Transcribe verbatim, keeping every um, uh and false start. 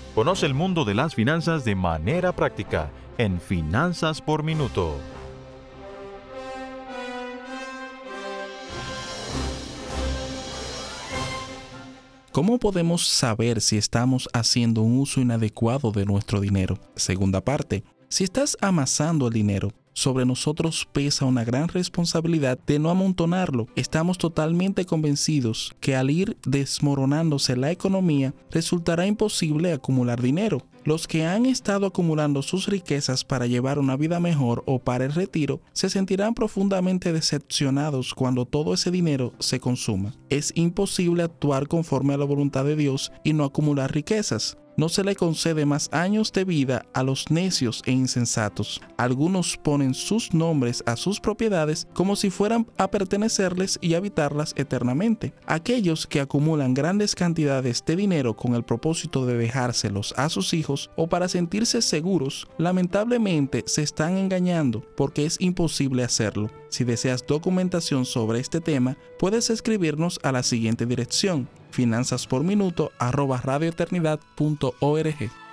Conoce el mundo de las finanzas de manera práctica en Finanzas por Minuto. ¿Cómo podemos saber si estamos haciendo un uso inadecuado de nuestro dinero? Segunda parte, si estás amasando el dinero, sobre nosotros pesa una gran responsabilidad de no amontonarlo. Estamos totalmente convencidos que al ir desmoronándose la economía, resultará imposible acumular dinero. Los que han estado acumulando sus riquezas para llevar una vida mejor o para el retiro, se sentirán profundamente decepcionados cuando todo ese dinero se consuma. Es imposible actuar conforme a la voluntad de Dios y no acumular riquezas. No se le concede más años de vida a los necios e insensatos. Algunos ponen sus nombres a sus propiedades como si fueran a pertenecerles y habitarlas eternamente. Aquellos que acumulan grandes cantidades de dinero con el propósito de dejárselos a sus hijos o para sentirse seguros, lamentablemente se están engañando porque es imposible hacerlo. Si deseas documentación sobre este tema, puedes escribirnos a la siguiente dirección: finanzas por minuto arroba radioeternidad punto org.